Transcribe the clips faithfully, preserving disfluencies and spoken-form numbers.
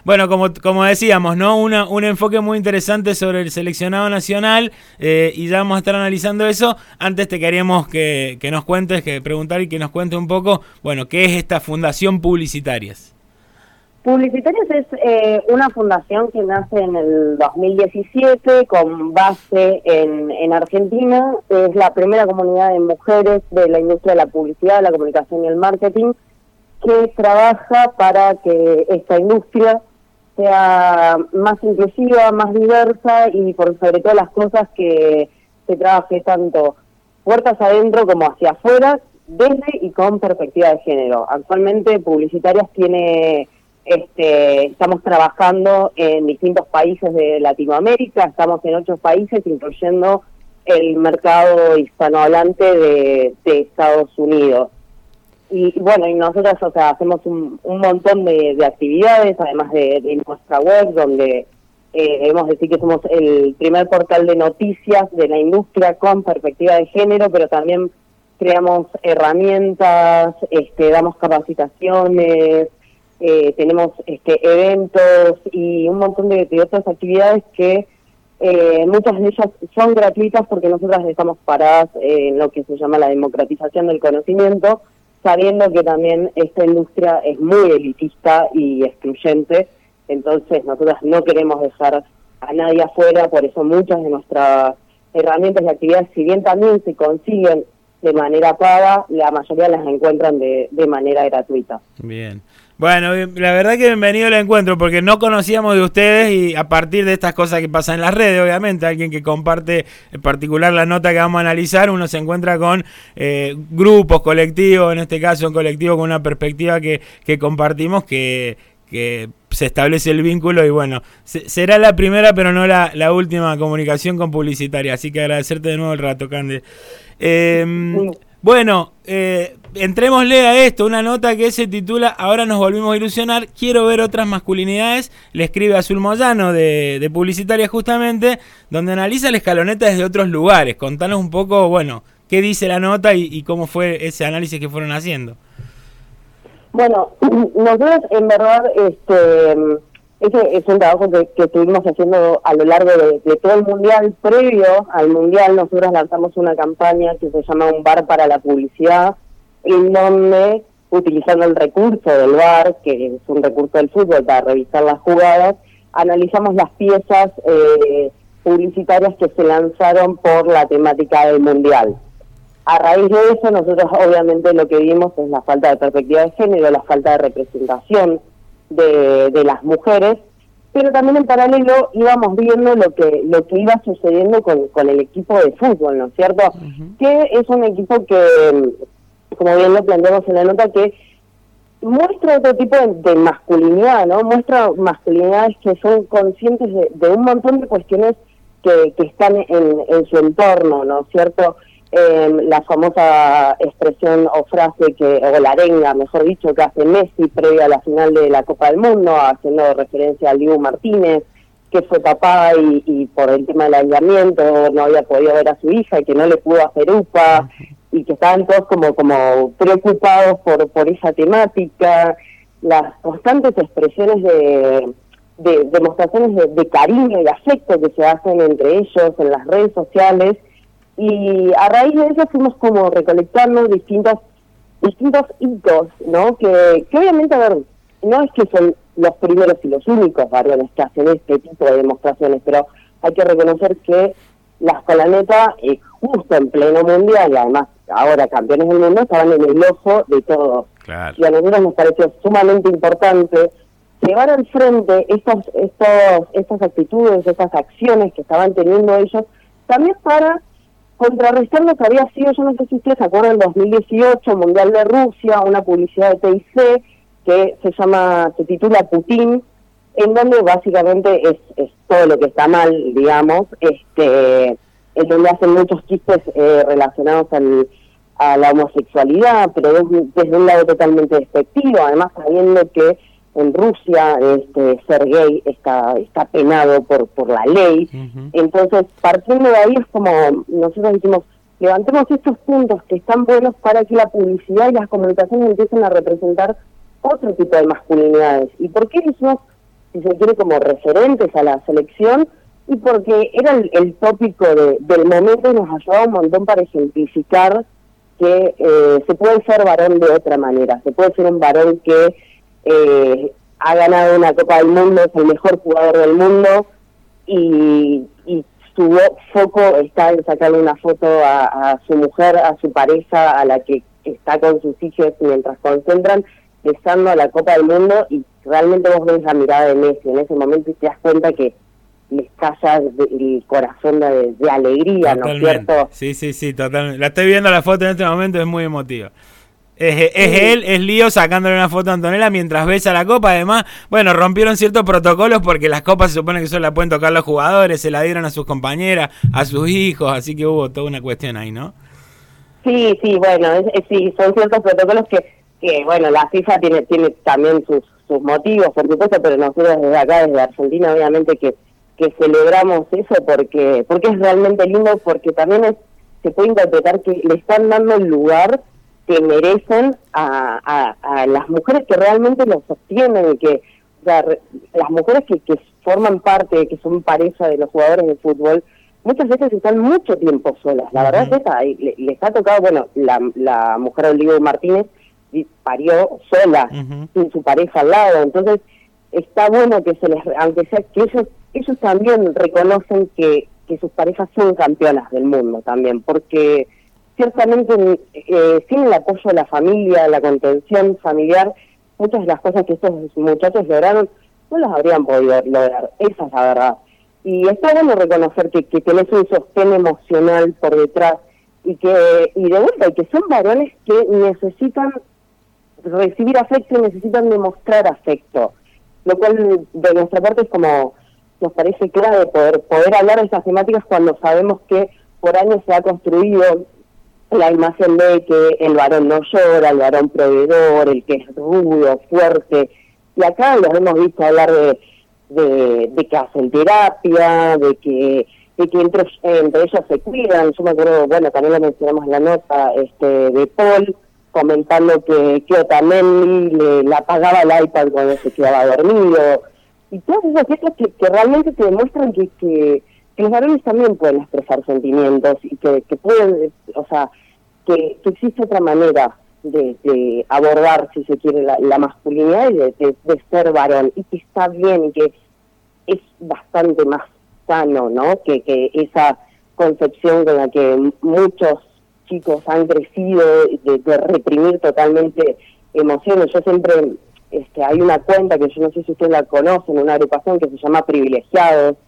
Bueno, como, como decíamos, ¿no? Una, un enfoque muy interesante sobre el seleccionado nacional eh, y ya vamos a estar analizando eso. Antes te queríamos que, que nos cuentes, que preguntar y que nos cuentes un poco, bueno, ¿qué es esta Fundación Publicitarias? Publicitarias es eh, una fundación que nace en el dos mil diecisiete con base en, en Argentina. Es la primera comunidad de mujeres de la industria de la publicidad, la comunicación y el marketing que trabaja para que esta industria sea más inclusiva, más diversa y por sobre todas las cosas que se trabaje tanto puertas adentro como hacia afuera, desde y con perspectiva de género. Actualmente Publicitarias tiene... Este, estamos trabajando en distintos países de Latinoamérica, estamos en ocho países, incluyendo el mercado hispanohablante de, de Estados Unidos. Y, y bueno, y nosotros, o sea, hacemos un, un montón de, de actividades, además de, de nuestra web, donde eh, debemos decir que somos el primer portal de noticias de la industria con perspectiva de género, pero también creamos herramientas, este, damos capacitaciones, Eh, tenemos este, eventos y un montón de, de otras actividades que eh, muchas de ellas son gratuitas porque nosotras estamos paradas eh, en lo que se llama la democratización del conocimiento, sabiendo que también esta industria es muy elitista y excluyente, entonces nosotras no queremos dejar a nadie afuera, por eso muchas de nuestras herramientas y actividades, si bien también se consiguen de manera paga, la mayoría las encuentran de, de manera gratuita. Bien. Bueno, la verdad que bienvenido al encuentro, porque no conocíamos de ustedes y a partir de estas cosas que pasan en las redes, obviamente, alguien que comparte en particular la nota que vamos a analizar, uno se encuentra con eh, grupos, colectivos, en este caso un colectivo con una perspectiva que, que compartimos, que, que se establece el vínculo y bueno, se, será la primera pero no la, la última comunicación con Publicitaria, así que agradecerte de nuevo el rato, Cande. Eh, sí. Bueno, eh, entrémosle a esto, una nota que se titula Ahora nos volvimos a ilusionar, quiero ver otras masculinidades, le escribe Azul Moyano de, de Publicitaria justamente, donde analiza la escaloneta desde otros lugares. Contanos un poco, bueno, qué dice la nota y, y cómo fue ese análisis que fueron haciendo. Bueno, nosotros en verdad, este, ese es un trabajo que, que estuvimos haciendo a lo largo de, de todo el Mundial. Previo al Mundial, nosotros lanzamos una campaña que se llama Un Bar para la Publicidad, en donde, utilizando el recurso del V A R, que es un recurso del fútbol para revisar las jugadas, analizamos las piezas eh, publicitarias que se lanzaron por la temática del Mundial. A raíz de eso, nosotros obviamente lo que vimos es la falta de perspectiva de género, la falta de representación de, de las mujeres, pero también en paralelo íbamos viendo lo que lo que iba sucediendo con, con el equipo de fútbol, ¿no es cierto? Uh-huh. Que es un equipo que, como bien lo planteamos en la nota, que muestra otro tipo de, de masculinidad, ¿no? Muestra masculinidades que son conscientes de, de un montón de cuestiones que, que están en, en su entorno, ¿no es cierto? Eh, la famosa expresión o frase que, o la arenga, mejor dicho, que hace Messi previa a la final de la Copa del Mundo, haciendo referencia al Dibu Martínez, que fue papá y, y por el tema del aislamiento no había podido ver a su hija y que no le pudo hacer upa, y que estaban todos como como preocupados por, por esa temática, las constantes expresiones de, de demostraciones de, de cariño y afecto que se hacen entre ellos en las redes sociales. Y a raíz de eso fuimos como recolectando distintos distintos hitos, ¿no? Que, que obviamente, a ver, no es que son los primeros y los únicos varones que hacen este tipo de demostraciones, pero hay que reconocer que la escalaneta, eh, justo en pleno mundial, y además ahora campeones del mundo, estaban en el ojo de todos. Claro. Y a nosotros nos pareció sumamente importante llevar al frente estos, estos, estas actitudes, estas acciones que estaban teniendo ellos, también para contrarrestar lo que había sido, yo no sé si ustedes se acuerdan, el dos mil dieciocho, Mundial de Rusia, una publicidad de T I C que se llama, se titula Putin, en donde básicamente es, es todo lo que está mal, digamos, este, en donde hacen muchos chistes eh, relacionados al, a la homosexualidad, pero desde, desde un lado totalmente despectivo, además sabiendo que en Rusia este, ser gay está está penado por por la ley. Uh-huh. Entonces, partiendo de ahí es como nosotros dijimos, levantemos estos puntos que están buenos para que la publicidad y las comunicaciones empiecen a representar otro tipo de masculinidades. ¿Y por qué decimos si se quiere, como referentes a la selección, y porque era el, el tópico de, del momento y nos ayudaba un montón para ejemplificar que eh, se puede ser varón de otra manera, se puede ser un varón que eh, ha ganado una Copa del Mundo, es el mejor jugador del mundo, y, y su foco está en sacarle una foto a, a su mujer, a su pareja, a la que está con sus hijos mientras concentran, besando a la Copa del Mundo, y realmente vos ves la mirada de Messi en ese momento y te das cuenta que le estalla el corazón de, de alegría, totalmente. ¿no es cierto? Sí, sí, sí, totalmente. La estoy viendo la foto en este momento, es muy emotiva. Es, es sí. él, es Lío sacándole una foto a Antonella mientras besa la copa. Además, bueno, rompieron ciertos protocolos porque las copas se supone que solo la pueden tocar los jugadores, se la dieron a sus compañeras, a sus hijos, así que hubo toda una cuestión ahí, ¿no? Sí, sí, bueno, es, es, sí, son ciertos protocolos que, que, bueno, la FIFA tiene tiene también sus, sus motivos, por supuesto, pero nosotros desde acá, desde Argentina, obviamente que, que celebramos eso porque porque es realmente lindo, porque también es, se puede interpretar que le están dando el lugar que merecen a, a, a las mujeres que realmente lo sostienen, y que, o sea, re, las mujeres que, que forman parte, que son pareja de los jugadores de fútbol, muchas veces están mucho tiempo solas. La verdad es esa, y le, les ha tocado, bueno, la, la mujer de Olivo Martínez parió sola, uh-huh. sin su pareja al lado, entonces está bueno que se les, aunque sea que ellos, ellos también reconocen que, que sus parejas son campeonas del mundo también, porque ciertamente eh, sin el apoyo de la familia, la contención familiar, muchas de las cosas que estos muchachos lograron no las habrían podido lograr, esa es la verdad. Y está bueno reconocer que, que tenés un sostén emocional por detrás, y que y de vuelta, y que son varones que necesitan recibir afecto y necesitan demostrar afecto, lo cual de nuestra parte es como, nos parece clave poder, poder hablar de estas temáticas cuando sabemos que por años se ha construido la imagen de que el varón no llora, el varón proveedor, el que es rudo, fuerte, y acá los hemos visto hablar de, de, de que hacen terapia, de que de que entre, entre ellos se cuidan. Yo me acuerdo, bueno, también lo mencionamos en la nota, este de Paul, comentando que, que Otamendi le, le apagaba el iPad cuando se quedaba dormido, y todas esas cosas que, que realmente te demuestran que, que que los varones también pueden expresar sentimientos, y que, que pueden, o sea, que, que existe otra manera de, de abordar, si se quiere, la, la masculinidad y de, de, de ser varón, y que está bien, y que es bastante más sano, ¿no? Que, que esa concepción con la que muchos chicos han crecido, de, de reprimir totalmente emociones. Yo siempre, este, hay una cuenta que yo no sé si ustedes la conocen, una agrupación que se llama Privilegiados,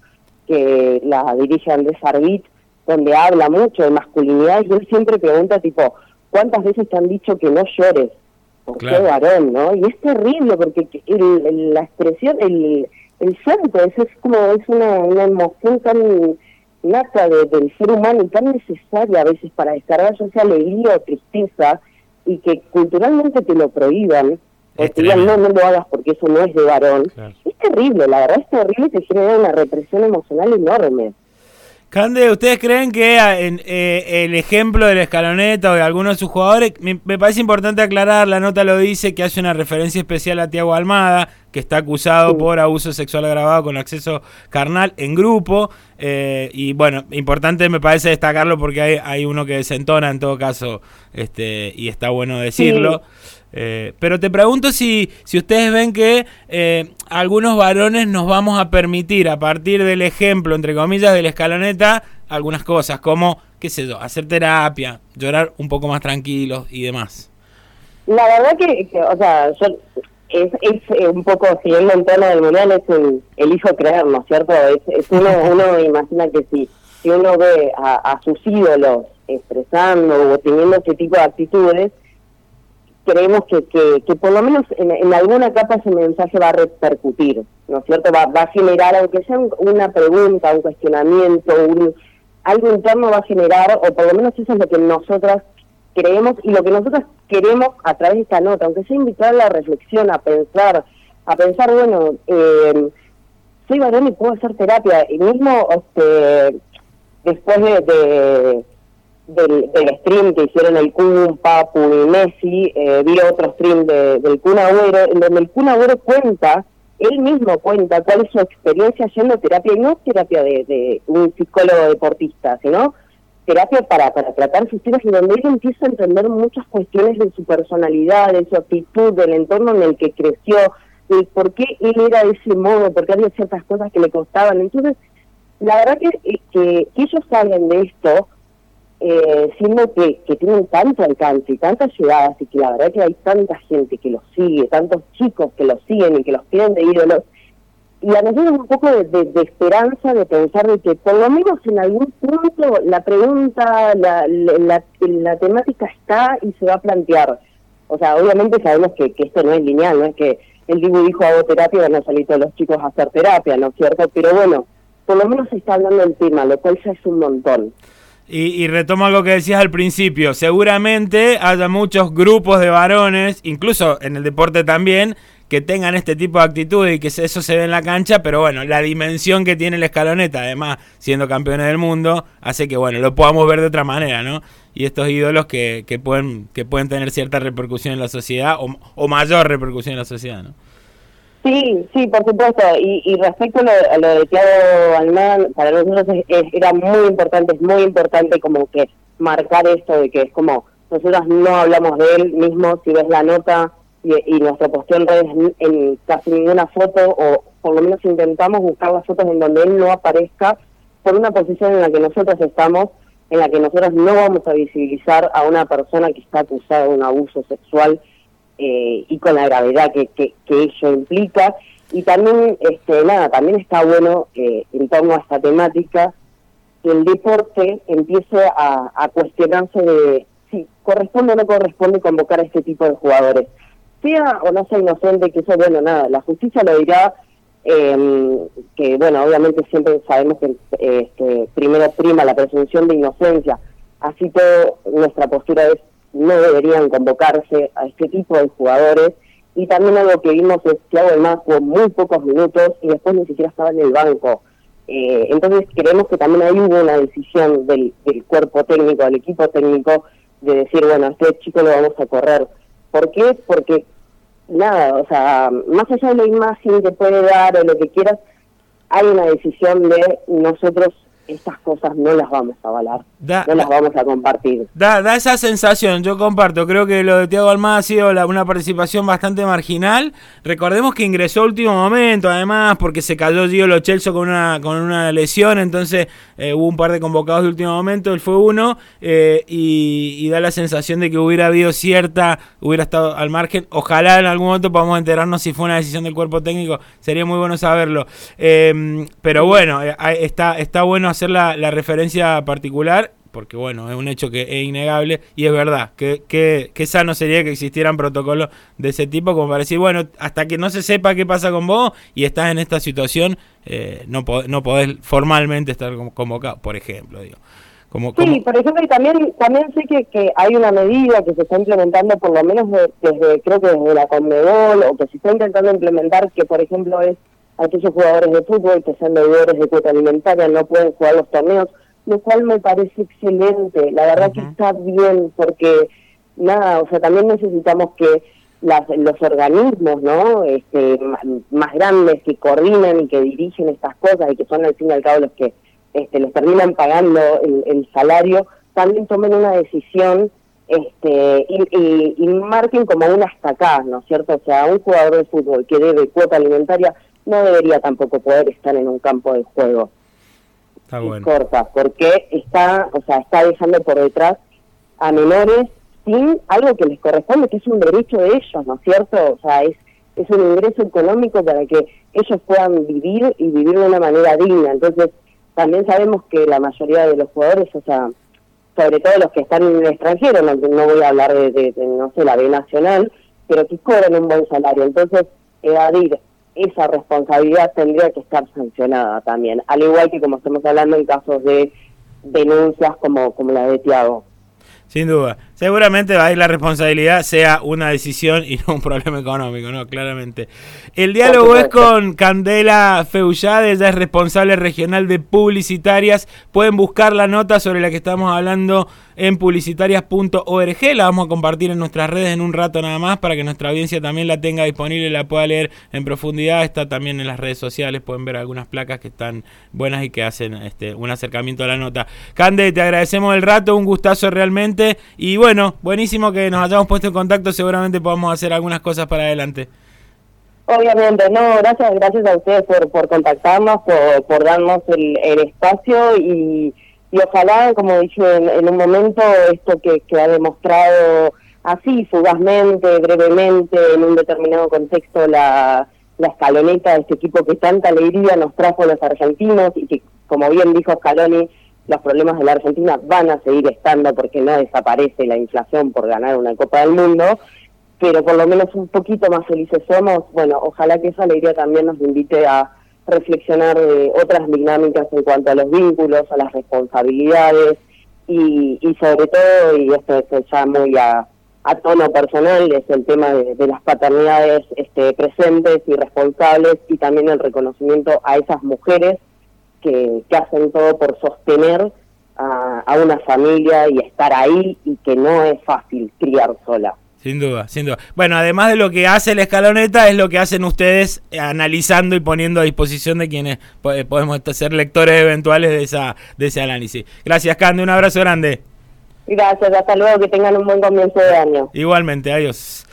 que la dirige Andrés Arbit, donde habla mucho de masculinidad, y él siempre pregunta, tipo, ¿cuántas veces te han dicho que no llores? ¿Por claro. qué varón, no? Y es terrible, porque el, el, la expresión, el, el llanto, es, es como, es una, una emoción tan nata de, del ser humano, y tan necesaria a veces para descargar, ya sea alegría o tristeza, y que culturalmente te lo prohíban, o te digan, no, no lo hagas porque eso no es de varón. Claro. Es terrible, la verdad es terrible, y te genera una represión emocional enorme. Cande, ¿ustedes creen que en, eh, el ejemplo de la Escaloneta o de algunos de sus jugadores, me, me parece importante aclarar, la nota lo dice, que hace una referencia especial a Thiago Almada, que está acusado sí. por abuso sexual agravado con acceso carnal en grupo, eh, y bueno, importante me parece destacarlo porque hay, hay uno que desentona en todo caso, este, y está bueno decirlo. Sí. Eh, pero te pregunto si, si ustedes ven que eh, algunos varones nos vamos a permitir, a partir del ejemplo, entre comillas, de la Escaloneta, algunas cosas, como, qué sé yo, hacer terapia, llorar un poco más tranquilos y demás. La verdad que, que o sea, yo, es, es un poco, siguiendo el tono del mundial, es un, el hijo creer, ¿no es cierto? Es, es uno, uno imagina que si, si uno ve a, a sus ídolos expresando o teniendo ese tipo de actitudes, creemos que, que, que por lo menos en, en alguna capa ese mensaje va a repercutir, ¿no es cierto? Va, va a generar, aunque sea un, una pregunta, un cuestionamiento, un, algo interno va a generar, o por lo menos eso es lo que nosotras creemos, y lo que nosotras queremos a través de esta nota, aunque sea invitar a la reflexión, a pensar, a pensar, bueno, eh, soy varón y puedo hacer terapia, y mismo este, después de... de Del, del stream que hicieron el Kun, Papu y Messi, eh, vi otro stream de, del Kun Agüero, en donde el Kun Agüero cuenta él mismo cuenta cuál es su experiencia yendo a terapia, y no terapia de, de un psicólogo deportista, sino terapia para, para tratar sus temas, y donde él empieza a entender muchas cuestiones de su personalidad, de su actitud, del entorno en el que creció, de por qué él era de ese modo, por qué había ciertas cosas que le costaban. Entonces, la verdad que, que, que ellos hablen de esto, eh, siendo que, que tienen tanto alcance y tantas llegadas, y que la verdad que hay tanta gente que los sigue, tantos chicos que los siguen y que los tienen de ídolos, y a nosotros un poco de, de, de esperanza, de pensar de que por lo menos en algún punto la pregunta, la, la, la, la temática está y se va a plantear. O sea, obviamente sabemos que, que esto no es lineal, no es que el Dibu dijo hago terapia y van a salir todos los chicos a hacer terapia, ¿no es cierto? Pero bueno, por lo menos se está hablando del tema, lo cual ya es un montón. Y, y retomo algo que decías al principio, seguramente haya muchos grupos de varones, incluso en el deporte también, que tengan este tipo de actitudes y que eso se ve en la cancha, pero bueno, la dimensión que tiene la escaloneta, además siendo campeones del mundo, hace que bueno, lo podamos ver de otra manera, ¿no? Y estos ídolos que, que pueden que pueden tener cierta repercusión en la sociedad, o, o mayor repercusión en la sociedad, ¿no? Sí, sí, por supuesto. Y, y respecto a lo, a lo de Thiago Almada, para nosotros es, es, era muy importante, es muy importante como que marcar esto de que es como, nosotros no hablamos de él mismo, si ves la nota y, y nuestra posteo en redes, en, en casi ninguna foto, o por lo menos intentamos buscar las fotos en donde él no aparezca, por una posición en la que nosotros estamos, en la que nosotros no vamos a visibilizar a una persona que está acusada de un abuso sexual, Eh, y con la gravedad que, que, que ello implica. Y también, este nada, también está bueno eh, en torno a esta temática que el deporte empiece a, a cuestionarse de si corresponde o no corresponde convocar a este tipo de jugadores, sea o no sea inocente, que eso, bueno, nada, la justicia lo dirá, eh, que bueno, obviamente siempre sabemos que eh, este, primero prima la presunción de inocencia, así todo nuestra postura es no deberían convocarse a este tipo de jugadores. Y también algo que vimos es que Thiago Almada jugó muy pocos minutos y después ni siquiera estaba en el banco. Eh, entonces creemos que también ahí hubo una decisión del, del cuerpo técnico, del equipo técnico, de decir, bueno, a este chico lo vamos a correr. ¿Por qué? Porque, nada, o sea, más allá de la imagen que puede dar o lo que quieras, hay una decisión de nosotros estas cosas no las vamos a avalar, da, no las vamos a compartir. Da, da esa sensación, yo comparto, creo que lo de Thiago Almada ha sido la, una participación bastante marginal. Recordemos que ingresó a último momento, además, porque se cayó Gio Lo Celso con una, con una lesión, entonces eh, hubo un par de convocados de último momento, él fue uno, eh, y, y da la sensación de que hubiera habido cierta, hubiera estado al margen. Ojalá en algún momento podamos enterarnos si fue una decisión del cuerpo técnico, sería muy bueno saberlo. Eh, pero bueno, eh, está, está bueno hacer la, la referencia particular, porque bueno, es un hecho que es innegable y es verdad, que, que, que sano sería que existieran protocolos de ese tipo como para decir, bueno, hasta que no se sepa qué pasa con vos y estás en esta situación, eh, no, pod- no podés formalmente estar convocado, por ejemplo, digo. Como, como... Sí, por ejemplo, y también también sé que, que hay una medida que se está implementando, por lo menos de, desde, creo que desde la Conmebol, o que se está intentando implementar, que por ejemplo es aquellos jugadores de fútbol que sean deudores de cuota alimentaria no pueden jugar los torneos, lo cual me parece excelente. La verdad uh-huh. que está bien, porque nada, o sea, también necesitamos que las, los organismos, ¿no? Este, más, más grandes que coordinan y que dirigen estas cosas y que son al fin y al cabo los que este, les terminan pagando el, el salario, también tomen una decisión este y, y, y marquen como un hasta acá, ¿no es cierto? O sea, un jugador de fútbol que debe cuota alimentaria no debería tampoco poder estar en un campo de juego. Está bueno. Corta, porque está, o sea, está dejando por detrás a menores sin algo que les corresponde, que es un derecho de ellos, ¿no es cierto? O sea, es, es un ingreso económico para que ellos puedan vivir y vivir de una manera digna. Entonces, también sabemos que la mayoría de los jugadores, o sea, sobre todo los que están en el extranjero, no, no voy a hablar de, de, de, no sé, la B Nacional, pero que cobran un buen salario. Entonces, evadir esa responsabilidad tendría que estar sancionada también, al igual que como estamos hablando en casos de denuncias como, como la de Thiago. Sin duda. Seguramente va a ir la responsabilidad, sea una decisión y no un problema económico, ¿no? Claramente. El diálogo es con Candela Feullade, ella es responsable regional de publicitarias. Pueden buscar la nota sobre la que estamos hablando en publicitarias punto org. La vamos a compartir en nuestras redes en un rato nada más para que nuestra audiencia también la tenga disponible y la pueda leer en profundidad. Está también en las redes sociales, pueden ver algunas placas que están buenas y que hacen este, un acercamiento a la nota. Cande, te agradecemos el rato, un gustazo realmente. Y bueno, buenísimo que nos hayamos puesto en contacto, seguramente podamos hacer algunas cosas para adelante. Obviamente, no, gracias gracias a ustedes por, por contactarnos, por, por darnos el, el espacio y, y ojalá, como dije en, en un momento, esto que, que ha demostrado así, fugazmente, brevemente, en un determinado contexto, la, la escaloneta de este equipo que tanta alegría nos trajo a los argentinos y que, como bien dijo Scaloni, los problemas de la Argentina van a seguir estando porque no desaparece la inflación por ganar una Copa del Mundo, pero por lo menos un poquito más felices somos. Bueno, ojalá que esa alegría también nos invite a reflexionar de otras dinámicas en cuanto a los vínculos, a las responsabilidades y, y sobre todo, y esto es ya muy a, a tono personal, es el tema de, de las paternidades este, presentes y responsables y también el reconocimiento a esas mujeres Que, que hacen todo por sostener a, a una familia y estar ahí y que no es fácil criar sola. Sin duda, sin duda. Bueno, además de lo que hace la escaloneta, es lo que hacen ustedes analizando y poniendo a disposición de quienes podemos ser lectores eventuales de esa de ese análisis. Gracias, Cande, un abrazo grande. Gracias, hasta luego, que tengan un buen comienzo de año. Igualmente, adiós.